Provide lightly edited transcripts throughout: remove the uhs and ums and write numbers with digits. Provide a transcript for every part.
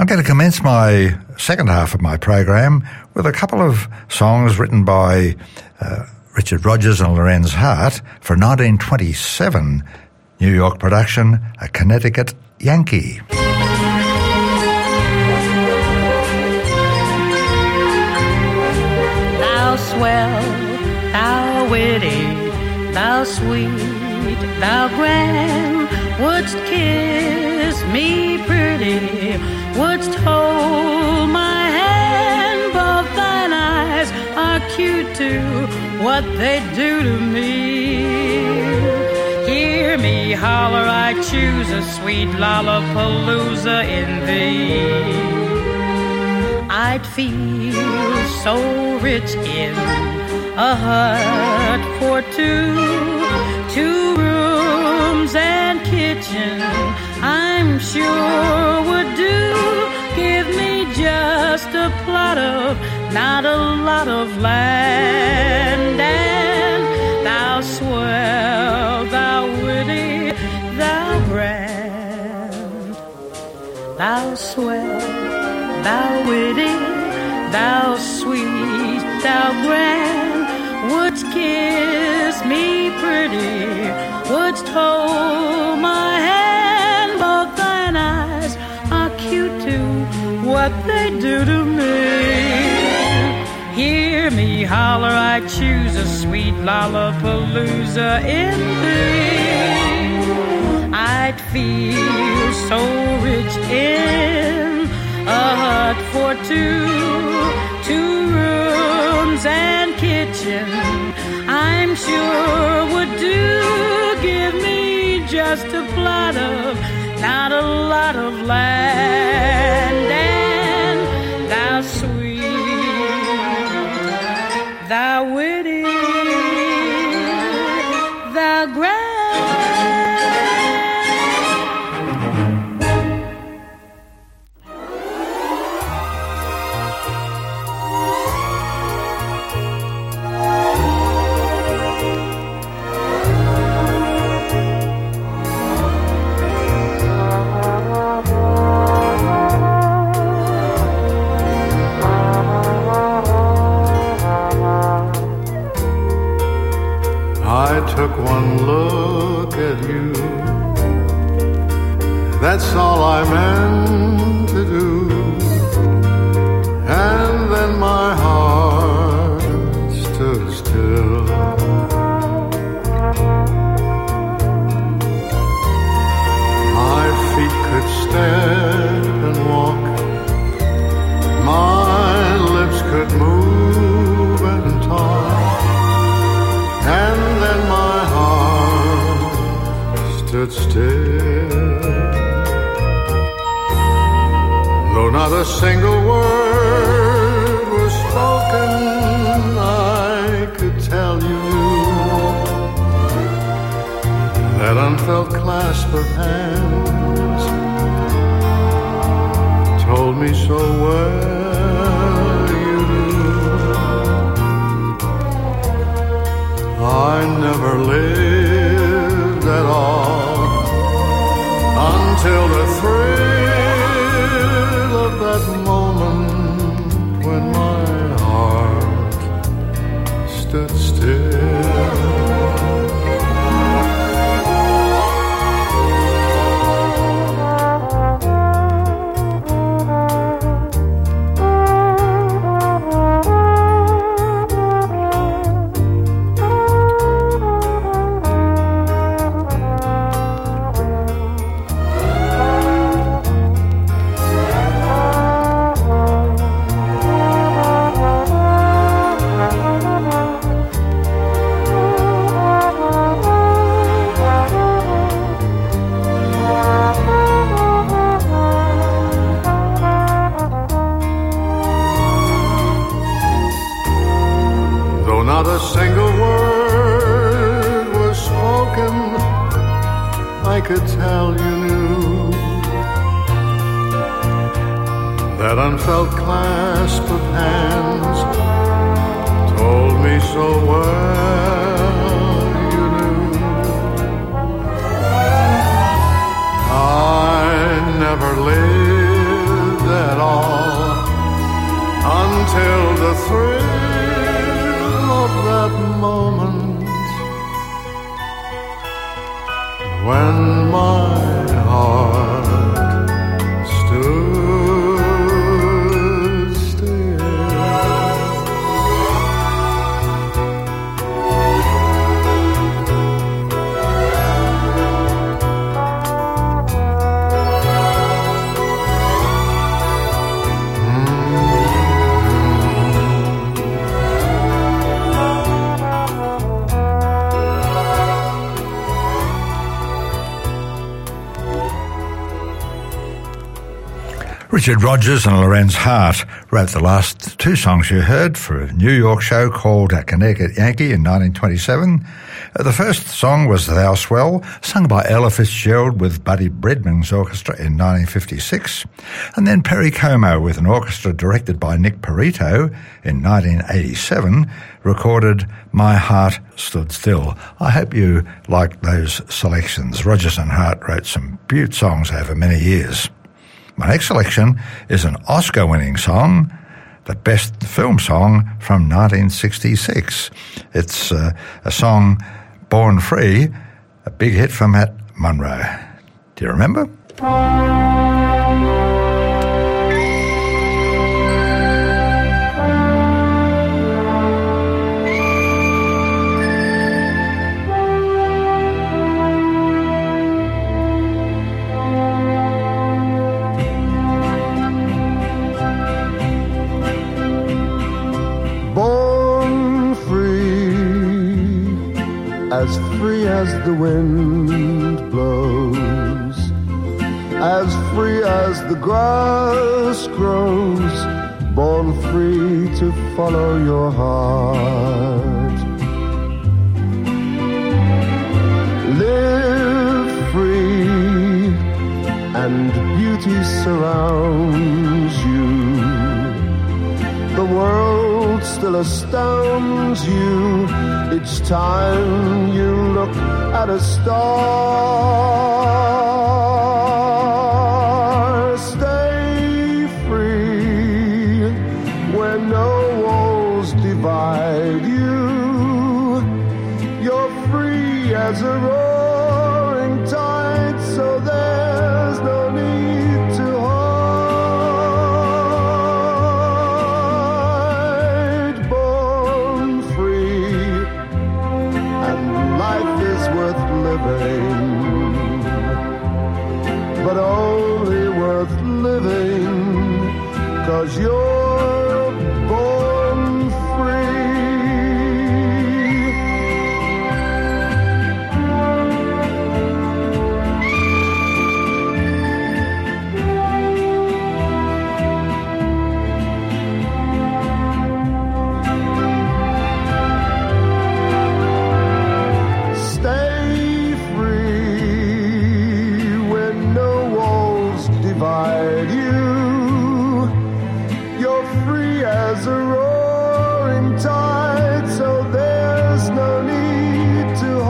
I'm going to commence my second half of my program with a couple of songs written by Richard Rodgers and Lorenz Hart for 1927 New York production, A Connecticut Yankee. Thou swell, thou witty, thou sweet, thou grand, wouldst kiss me pretty, wouldst hold my hand, both thine eyes are cute too, what they do to me. Hear me holler, I choose a sweet lollapalooza in thee. I'd feel so rich in a hut for two rooms and kitchen, I'm sure would do. Give me just a plot of, not a lot of land, and thou swell, thou witty, thou grand, thou swell, thou witty, thou sweet, thou grand, wouldst kiss me pretty, wouldst hold my hand, both thine eyes are cute too, what they do to me. Hear me holler, I choose a sweet lollapalooza in thee. I'd feel so rich in a hut for two rooms and kitchen, I'm sure would do. Give me just a plot of, not a lot of land, and thou sweet, thou witty, thou grand. I took one look at you, that's all I meant to do, and then my heart stood still. My feet could step and walk, my lips could move and talk, and then my heart stood still. Though not a single word was spoken, I could tell you that unfelt clasp of hands told me so well you knew. I never lived at all until the thrill of that moment when my heart stood still. Not a single word was spoken, I could tell you knew that unfelt clasp of hands told me so well you knew. I never lived when my heart stood still. Richard Rodgers and Lorenz Hart wrote the last two songs you heard for a New York show called Connecticut Yankee in 1927. The first song was Thou Swell, sung by Ella Fitzgerald with Buddy Bredman's orchestra in 1956. And then Perry Como with an orchestra directed by Nick Perito in 1987 recorded My Heart Stood Still. I hope you liked those selections. Rodgers and Hart wrote some beaut songs over many years. My next selection is an Oscar-winning song, the Best Film Song from 1966. It's a song, Born Free, a big hit for Matt Monro. Do you remember? As free as the wind blows, as free as the grass grows, born free to follow your heart. Live free and beauty surrounds you. The world still astounds you each time you look at a star. Stay free where no walls divide you. You're free as a roaring tide, so there's no need to hide. Born free, and life is worth living, but only worth living 'cause you're born free. Stay free when no walls divide you. You're free as a roaring tide, so there's no need to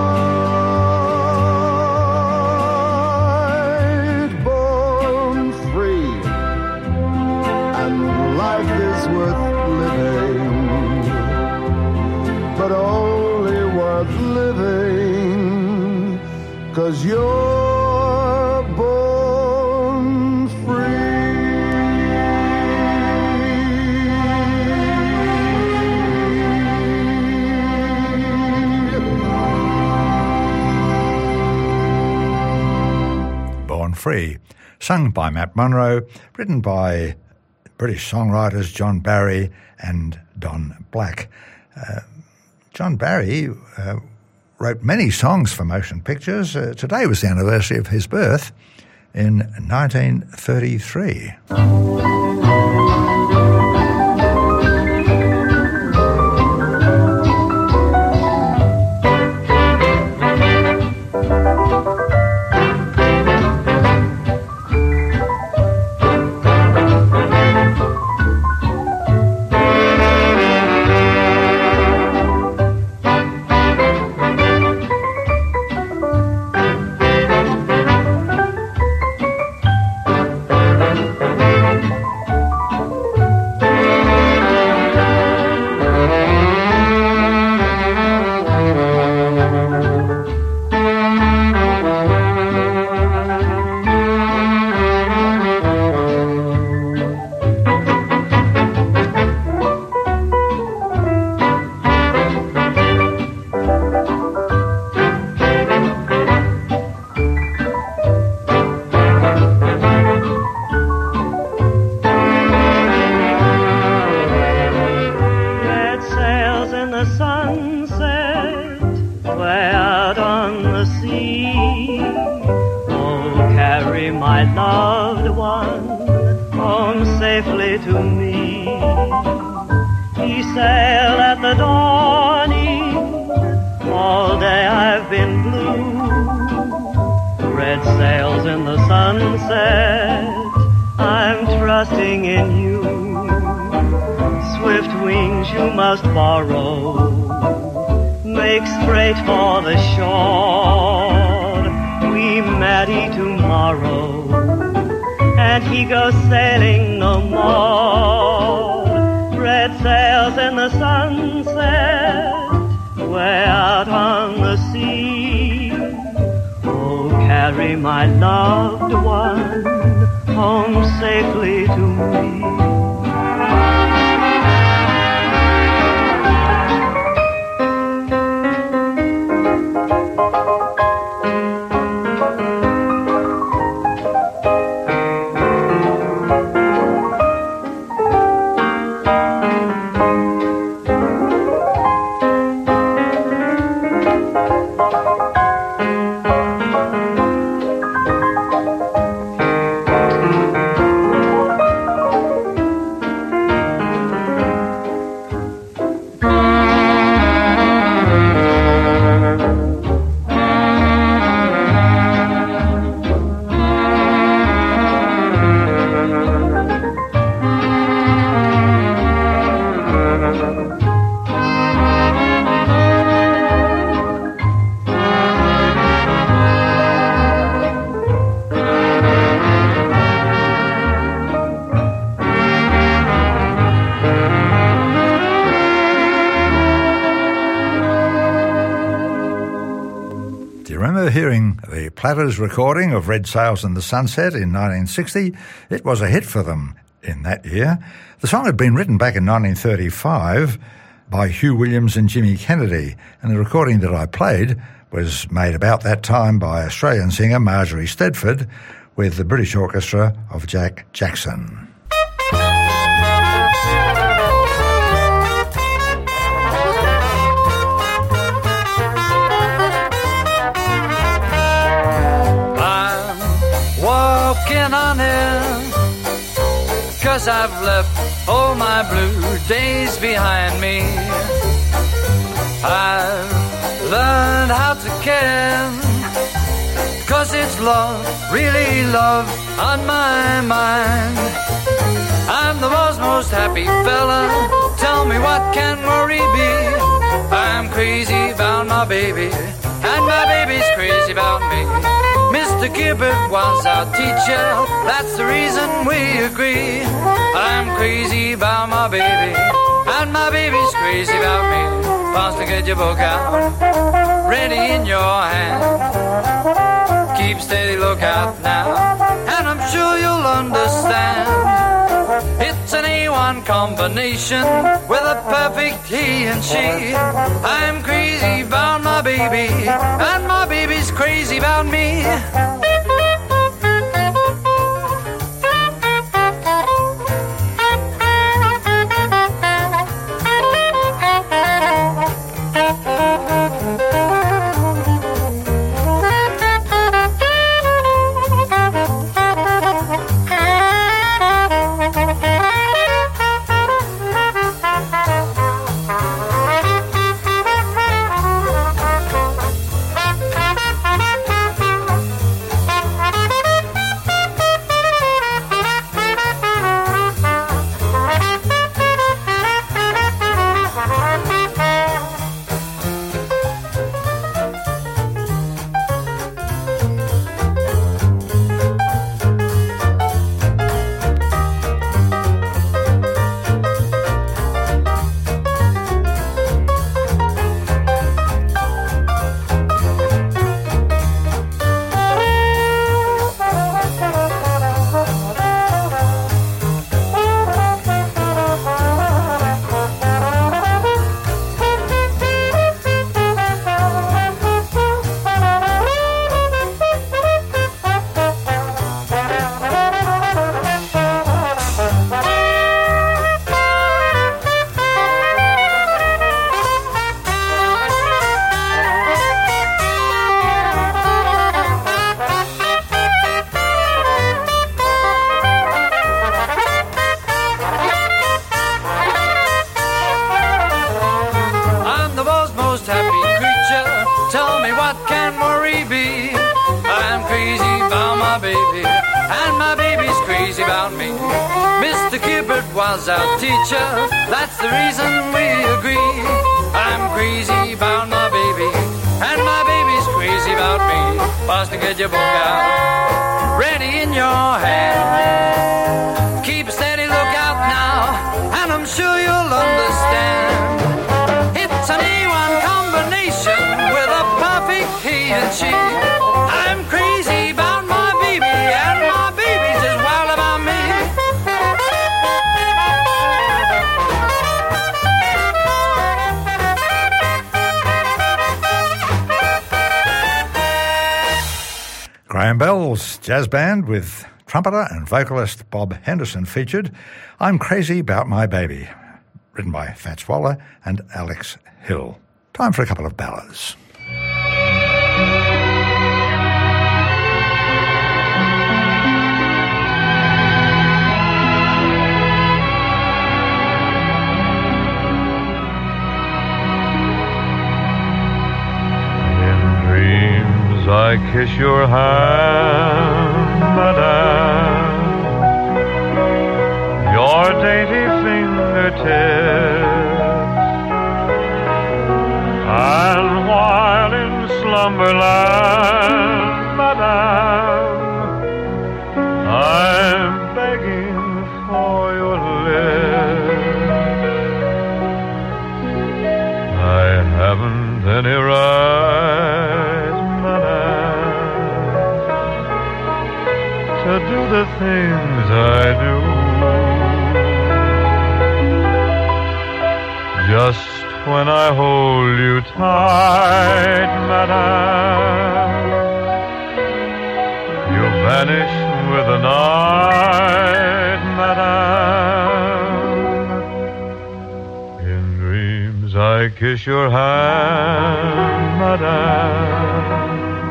hide. Born free, and life is worth living, but only worth living 'cause you're born free. Born Free, sung by Matt Monro, written by British songwriters John Barry and Don Black. John Barry wrote many songs for motion pictures. Today was the anniversary of his birth in 1933. safely to me. He sailed at the dawning, all day I've been blue. Red sails in the sunset, I'm trusting in you. Swift wings you must borrow, make straight for the shore. We marry tomorrow, and he goes sailing no more. Red sails in the sunset, way out on the sea. Oh, carry my loved one home safely to me. Hearing the Platters recording of Red Sails in the Sunset in 1960, it was a hit for them in that year. The song had been written back in 1935 by Hugh Williams and Jimmy Kennedy, and the recording that I played was made about that time by Australian singer Marjorie Stedford with the British Orchestra of Jack Jackson. On in, 'cause I've left all my blue days behind me. I've learned how to care, 'cause it's love, really love, on my mind. I'm the world's most happy fella, tell me what can worry be. I'm crazy about my baby, and my baby's crazy about me. Mr. Gilbert was our teacher, that's the reason we agree. I'm crazy about my baby, and my baby's crazy about me. Faster, get your book out, ready in your hand. Keep steady, look out now, and I'm sure you'll understand. It's an A1 combination with a perfect he and she. I'm crazy about my baby, and my baby's crazy about me. Mr. Cupid was our teacher, that's the reason we agree. I'm crazy about my baby, and my baby's crazy about me. Boston, get your book out, ready in your hand. Keep a steady lookout now, and I'm sure you'll understand. It's an A1 combination with a perfect he and she. I'm crazy about my baby, and my baby's as wild about me. Graham Bell's jazz band with trumpeter and vocalist Bob Henderson featured I'm Crazy About My Baby, written by Fats Waller and Alex Hill. Time for a couple of ballads. I kiss your hand, madame, your dainty fingertips, and while in slumberland, madame, I'm begging for your lips. I haven't any right to do the things I do, just when I hold you tight, madame, you vanish with the night, madame. In dreams I kiss your hand, madame,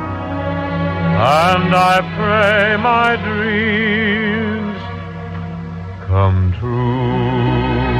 and I pray my dreams come true.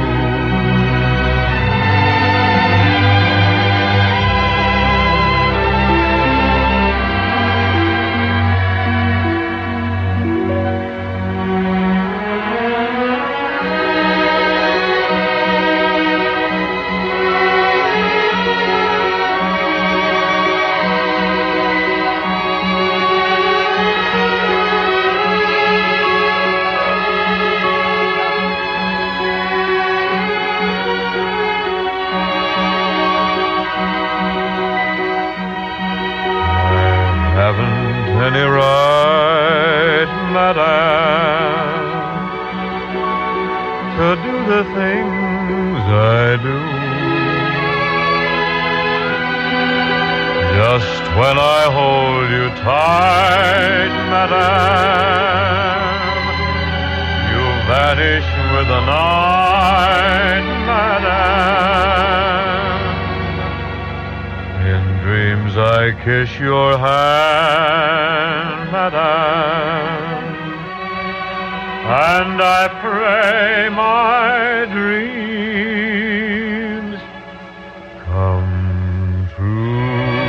Any right, madame, to do the things I do, just when I hold you tight, madame, you vanish with the night, madame. In dreams I kiss your hand, madame, and I pray my dreams come true.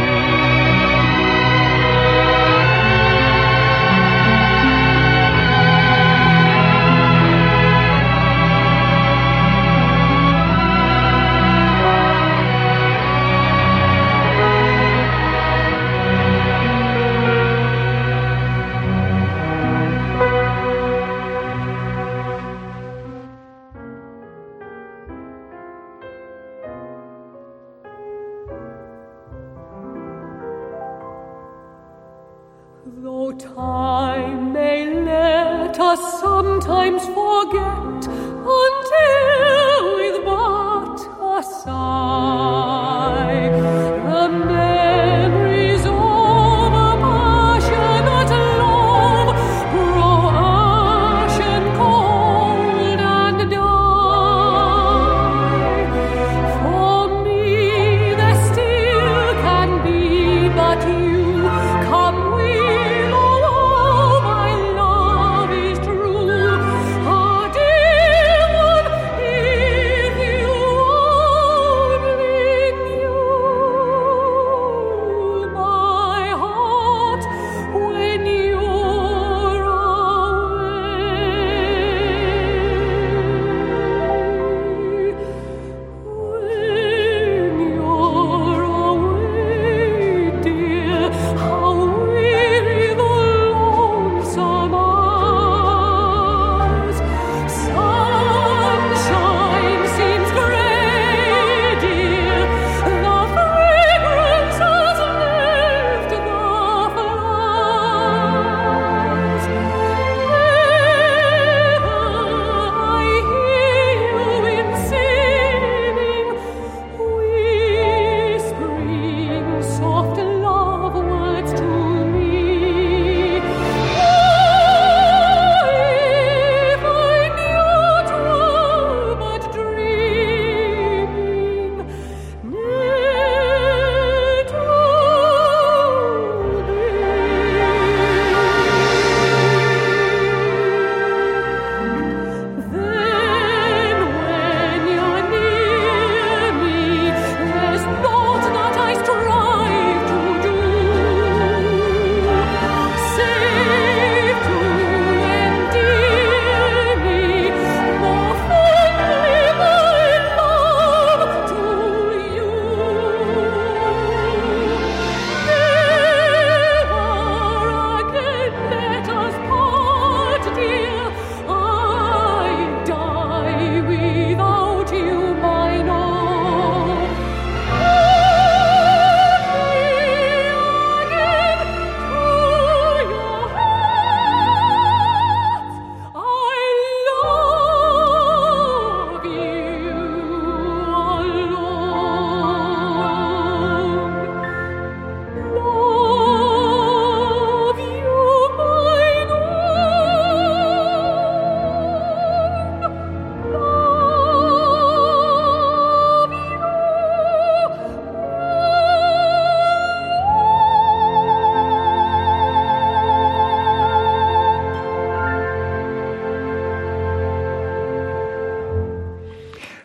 Though time may let us sometimes forget, until with but a sigh, the memories of a passionate love grow ashen cold and die. For me there still can be but you. Come will, oh, my love is true. A dear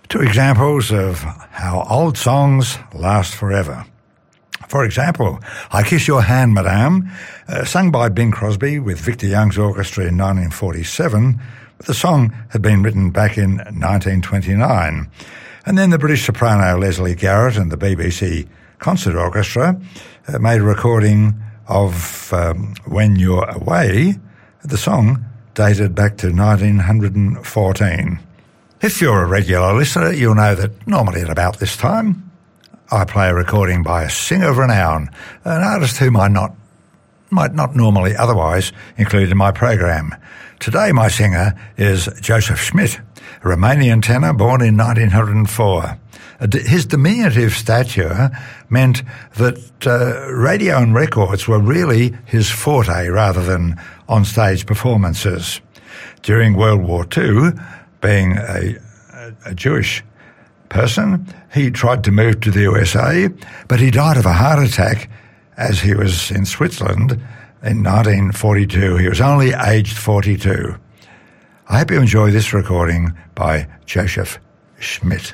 Two examples of how old songs last forever. For example, I Kiss Your Hand, Madame, sung by Bing Crosby with Victor Young's orchestra in 1947, but the song had been written back in 1929. And then the British soprano Leslie Garrett and the BBC Concert Orchestra made a recording of When You're Away. The song dated back to 1914. If you're a regular listener, you'll know that normally at about this time, I play a recording by a singer of renown, an artist whom I might not normally otherwise include in my program. Today my singer is Joseph Schmidt, a Romanian tenor born in 1904. His diminutive stature meant that radio and records were really his forte rather than on-stage performances. During World War II, being a Jewish person, he tried to move to the USA, but he died of a heart attack as he was in Switzerland in 1942. He was only aged 42. I hope you enjoy this recording by Joseph Schmidt.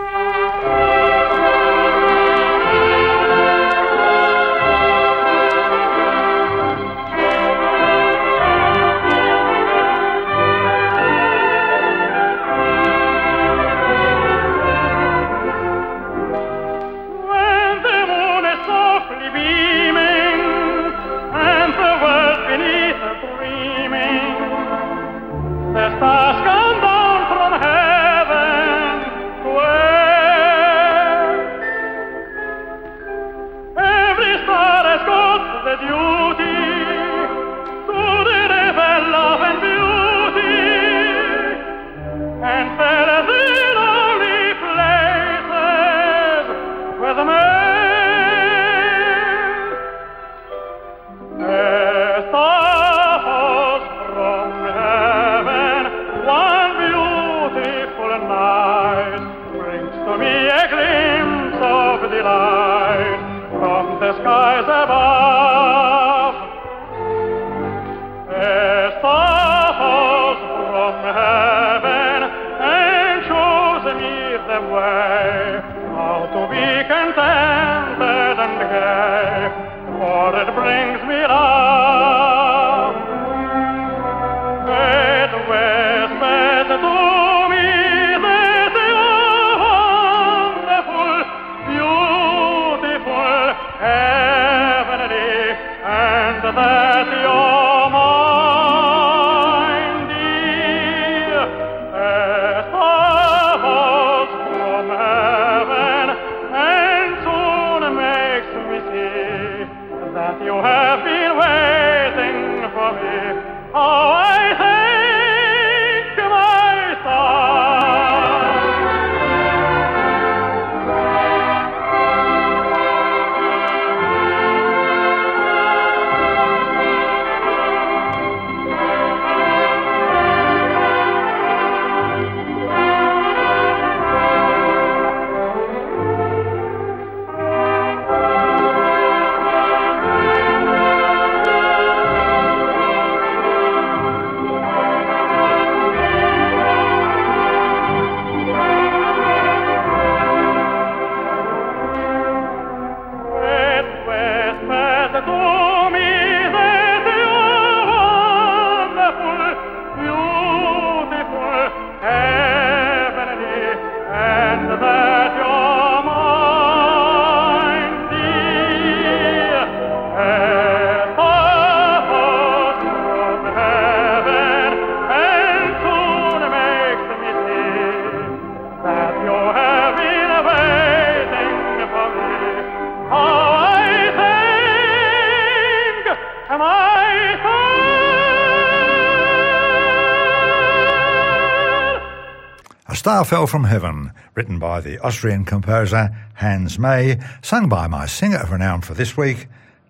Star Fell from Heaven, written by the Austrian composer Hans May, sung by my singer of renown for this week,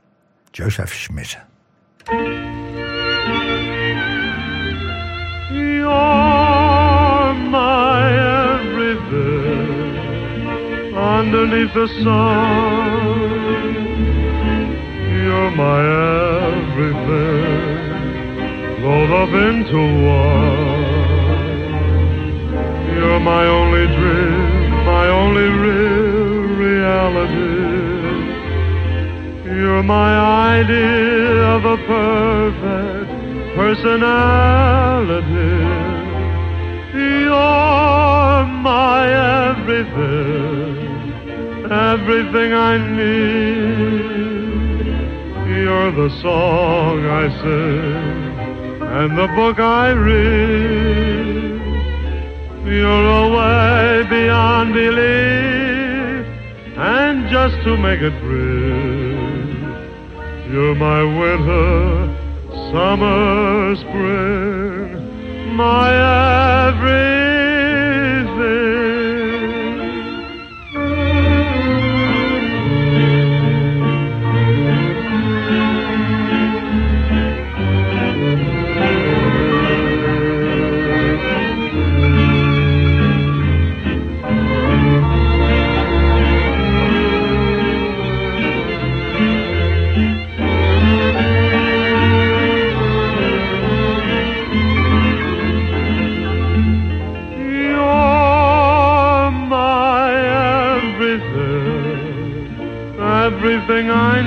Joseph Schmidt. You're my everything underneath the sun. You're my everything rolled up into one. You're my only dream only real reality. You're my idea of a perfect personality. You're my everything, everything I need. You're the song I sing and the book I read. You're away beyond belief, and just to make it brief, you're my winter, summer, spring, my everything. Everything I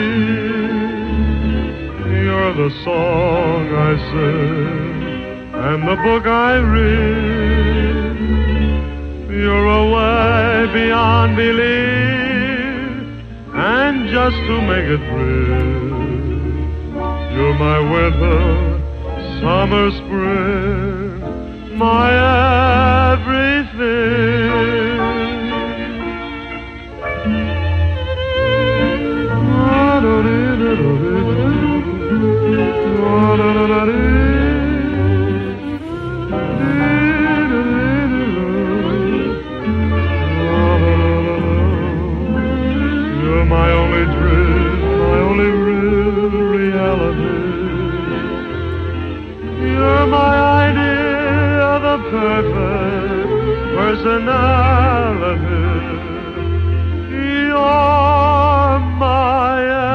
need. You're the song I sing and the book I read. You're away beyond belief, and just to make it brief, you're my winter, summer, spring, my everything. You're my only dream, my only real reality. You're my idea of a perfect personality. You're my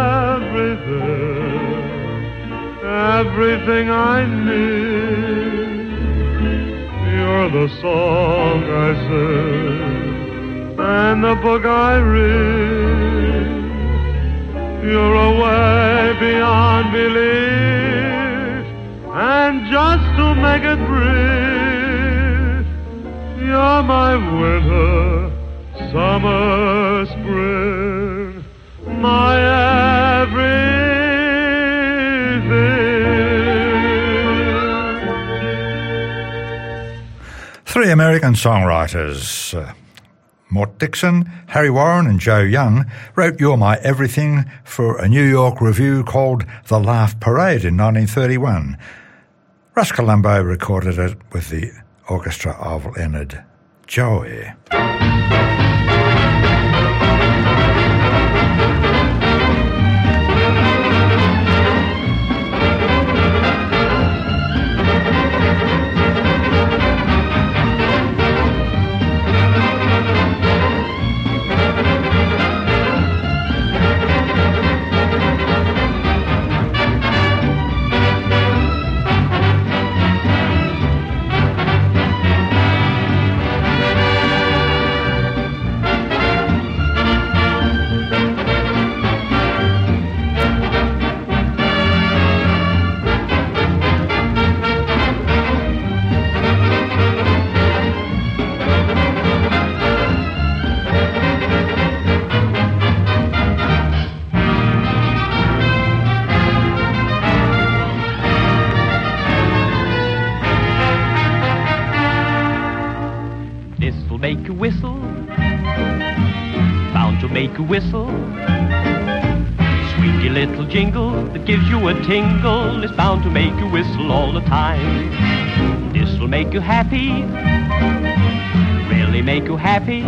everything I need. You're the song I sing and the book I read. You're away beyond belief, and just to make it brief, you're my winter, summer, spring, my everything. Three American songwriters, Mort Dixon, Harry Warren and Joe Young, wrote You're My Everything for a New York revue called The Laugh Parade in 1931. Russ Colombo recorded it with the orchestra of Leonard Joey. Make you whistle, bound to make you whistle. Squeaky little jingle that gives you a tingle is bound to make you whistle all the time. This will make you happy, really make you happy.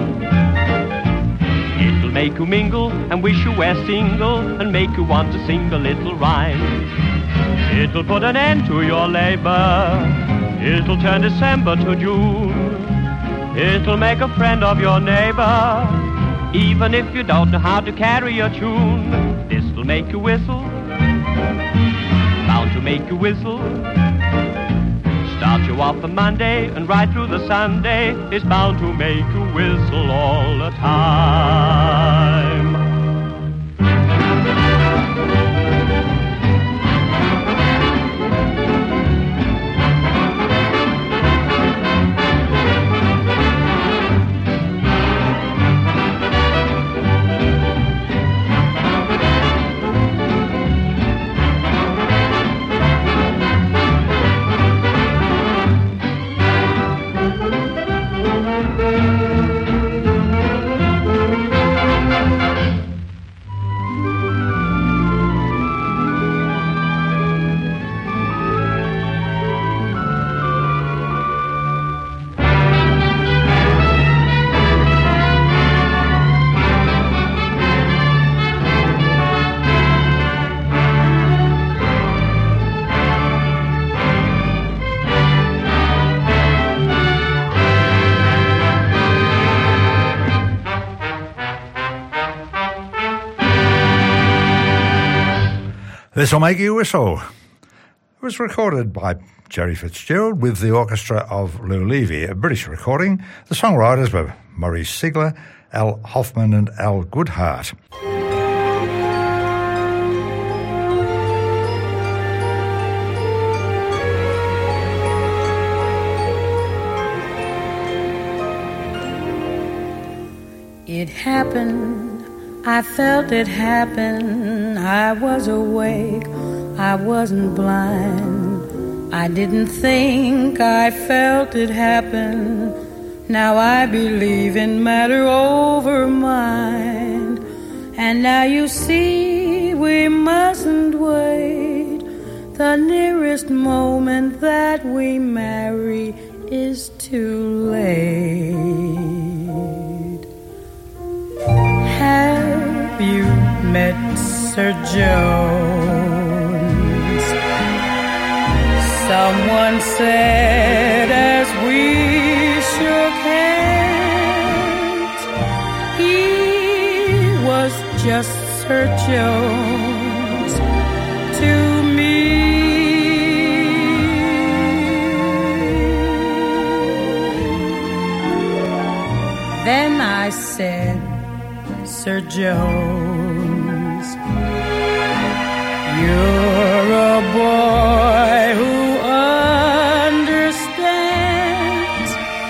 It'll make you mingle and wish you were single and make you want to sing a little rhyme. It'll put an end to your labor, it'll turn December to June. It'll make a friend of your neighbor, even if you don't know how to carry your tune. This'll make you whistle, bound to make you whistle. Start you off the Monday and right through the Sunday is bound to make you whistle all the time. This'll Make You Whistle. It was recorded by Jerry Fitzgerald with the orchestra of Lou Levy, a British recording. The songwriters were Maurice Sigler, Al Hoffman and Al Goodhart. It happened, I felt it happen, I was awake, I wasn't blind. I didn't think, I felt it happen, now I believe in matter over mind. And now you see, we mustn't wait, the nearest moment that we marry is too late. Have you met Sir Jones? Someone said as we shook hands, he was just Sir Jones to me. Then I said, Sir Jones, you're a boy who understands.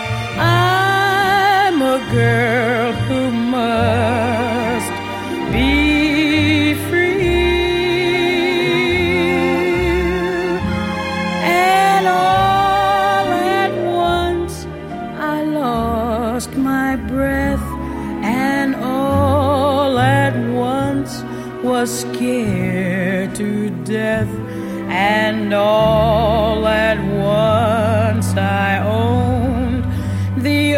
I'm a girl who must be free. And all at once I lost my breath, and all at once was scared to death, and all at once I owned the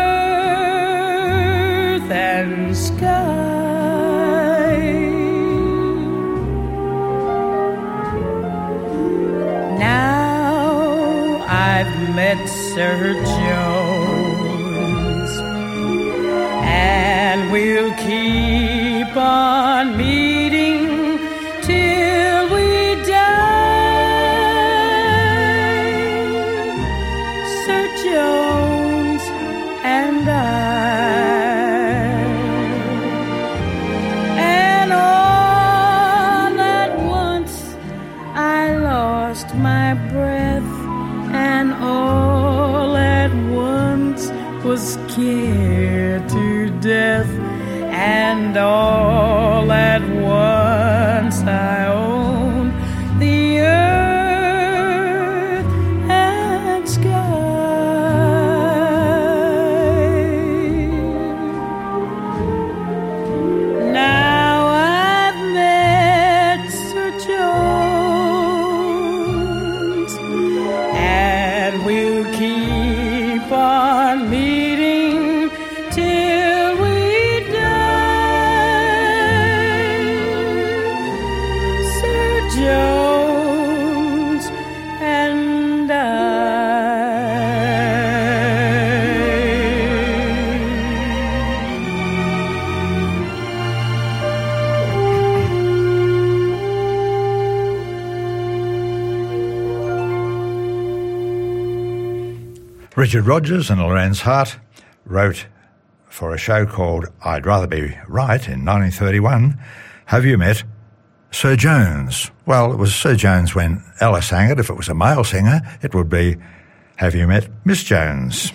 earth and sky. Now I've met Sir Jones, and we'll keep on meeting till we die, Sir Jones and I. And all at once I lost my breath, and all at once was scared to death, and all at once I owned the earth and sky. Now I've met Sir Jones, and we'll keep on meeting till we Jones and I. Richard Rodgers and Lorenz Hart wrote for a show called I'd Rather Be Right in 1931, Have You Met Sir Jones? Well, it was Sir Jones when Ella sang it. If it was a male singer, it would be Have You Met Miss Jones?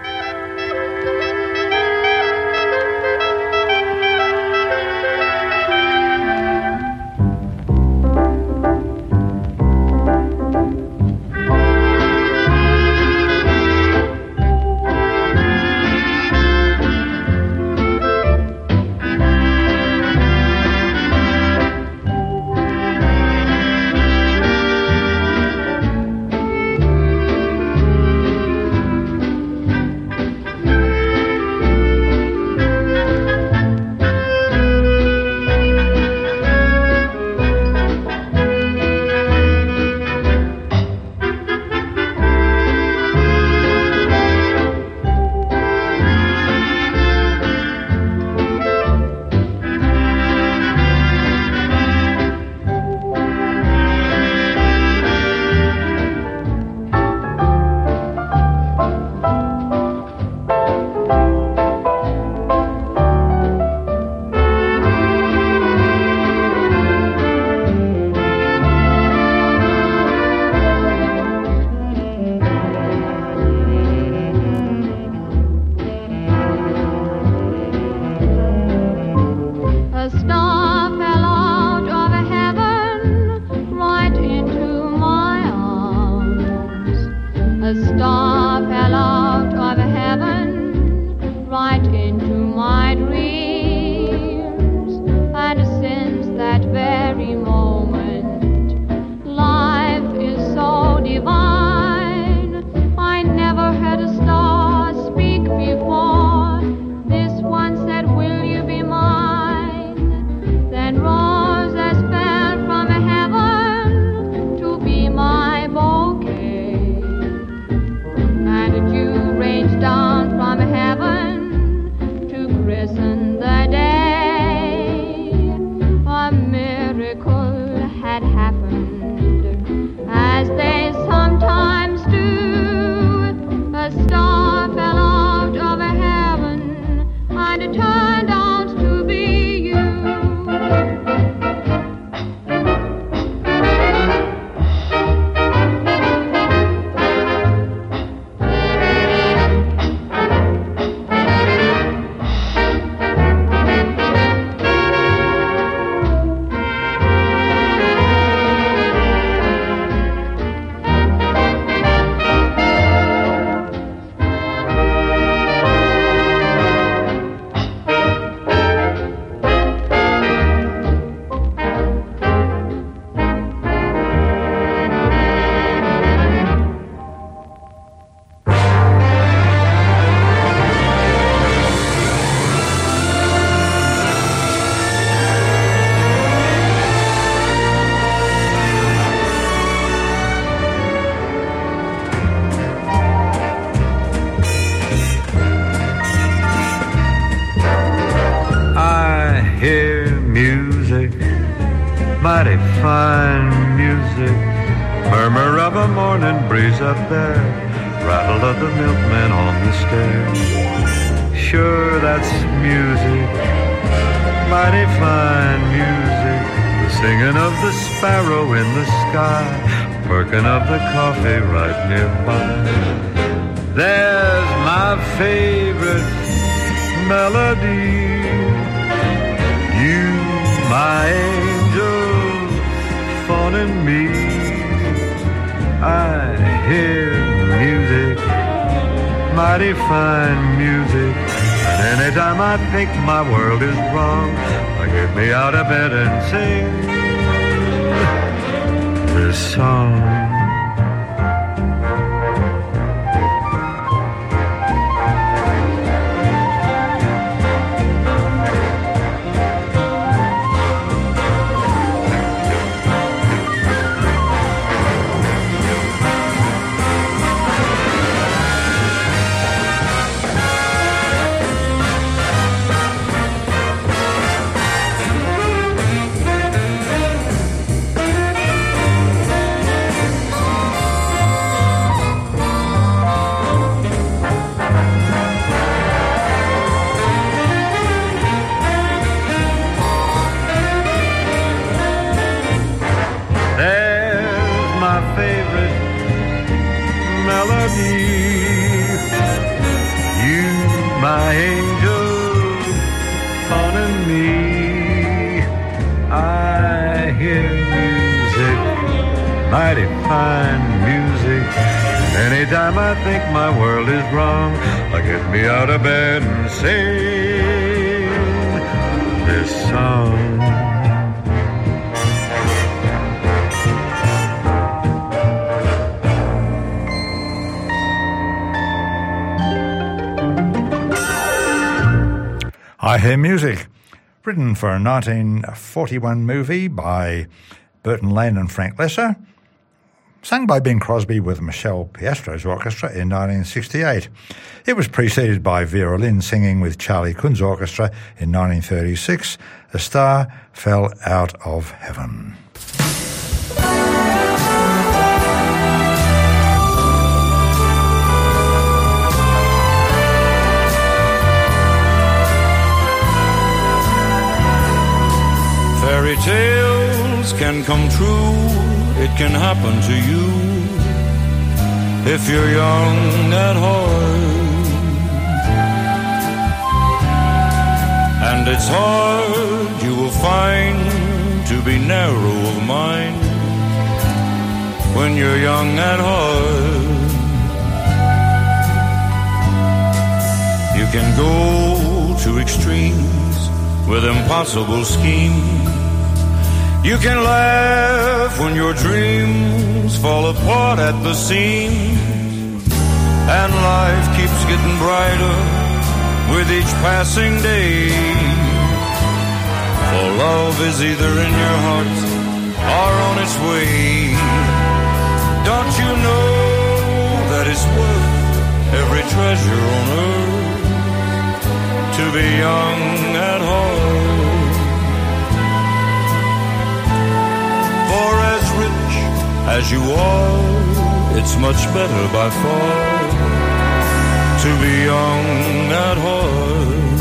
mighty fine music. Murmur of a morning breeze up there, rattle of the milkman on the stair. Sure, that's music, mighty fine music. The singing of the sparrow in the sky, perking of the coffee right nearby. There's my favorite melody, you, my angel, phoning me. I hear music, mighty fine music, and anytime I think my world is wrong, I get me out of bed and sing this song. mighty fine music. Anytime I think my world is wrong, I get me out of bed and sing this song. I Hear Music, written for a 1941 movie by Burton Lane and Frank Lesser, sung by Bing Crosby with Michelle Piastro's orchestra in 1968. It was preceded by Vera Lynn singing with Charlie Kun's orchestra in 1936, A Star Fell Out of Heaven. Fairy tales can come true, it can happen to you if you're young at heart. And it's hard, you will find, to be narrow of mind when you're young at heart. You can go to extremes with impossible schemes. You can laugh when your dreams fall apart at the seams, and life keeps getting brighter with each passing day. For love is either in your heart or on its way. Don't you know that it's worth every treasure on earth to be young at heart? For as rich as you are, it's much better by far to be young at heart.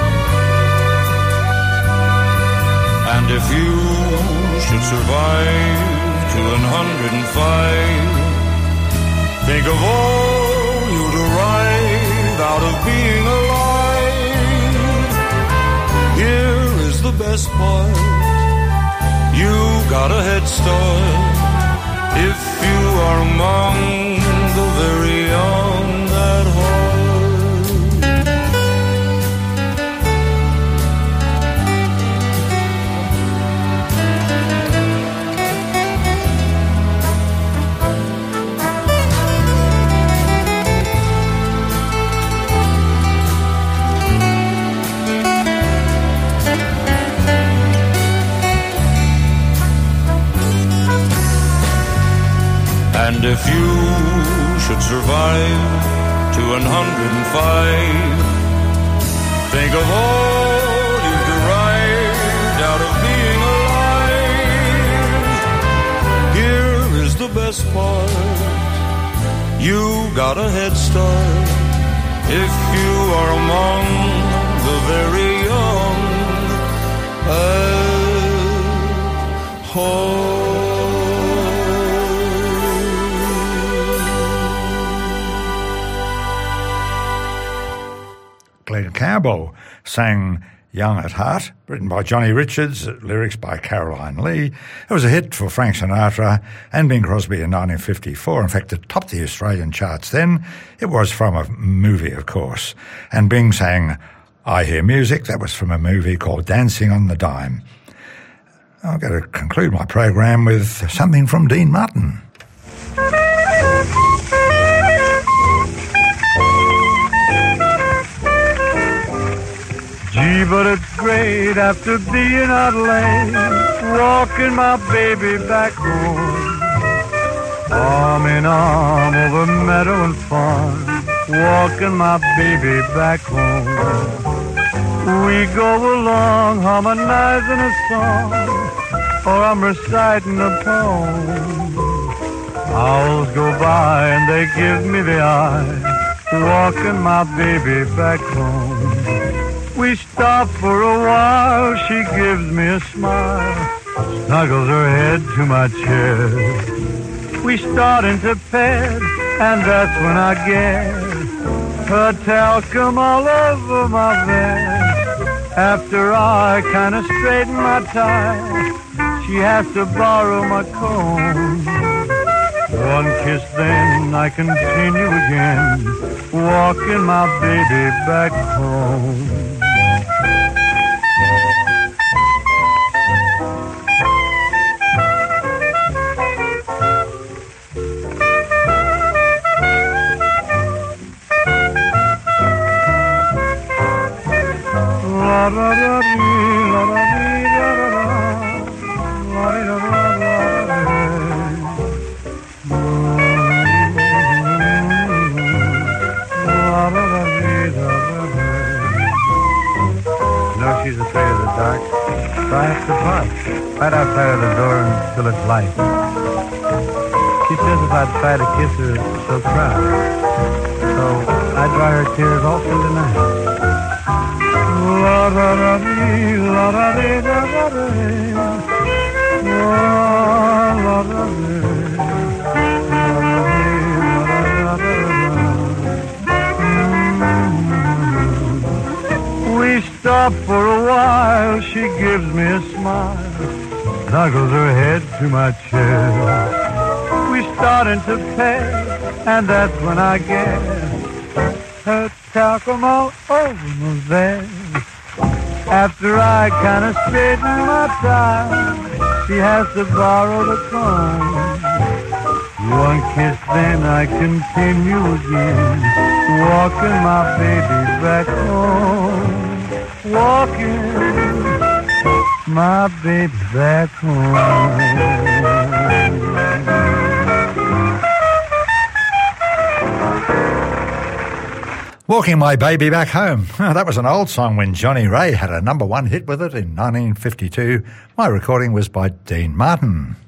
And if you should survive to 105, think of all you derive out of being alive. Here is the best part. You got a head start if you are among the very young at heart. And if you should survive to 105, think of all you've derived out of being alive. Here is the best part. You got a head start if you are among the very young at heart. Glenn Campbell sang Young at Heart, written by Johnny Richards, lyrics by Caroline Lee. It was a hit for Frank Sinatra and Bing Crosby in 1954. In fact, it topped the Australian charts then. It was from a movie, of course. And Bing sang I Hear Music. That was from a movie called Dancing on the Dime. I'm going to conclude my program with something from Dean Martin. Gee, but it's great after being out late, walking my baby back home. Arm in arm over meadow and farm, walking my baby back home. We go along harmonizing a song, or I'm reciting a poem. Owls go by and they give me the eye, walking my baby back home. We stop for a while, she gives me a smile, snuggles her head to my chest. We start into bed, and that's when I get her talcum all over my vest. After I kind of straighten my tie, she has to borrow my comb. One kiss, then I continue again, walking my baby back home. She's afraid of the dark, so I have to park right outside of the door until it's light. She says if I'd try to kiss her, she'll cry. So I dry her tears all through the night. La-da-da-dee, la-da-dee, da-da-dee. La-da-dee. We stop for a while, she gives me a smile, snuggles her head to my chest. We start into bed, and that's when I get her talcum all over my vest. After I kind of straighten my tie, she has to borrow the comb. One kiss, then I continue again, walking my baby back home. Walking my baby back home. Walking My Baby Back Home. That was an old song when Johnny Ray had a #1 hit with it in 1952. My recording was by Dean Martin.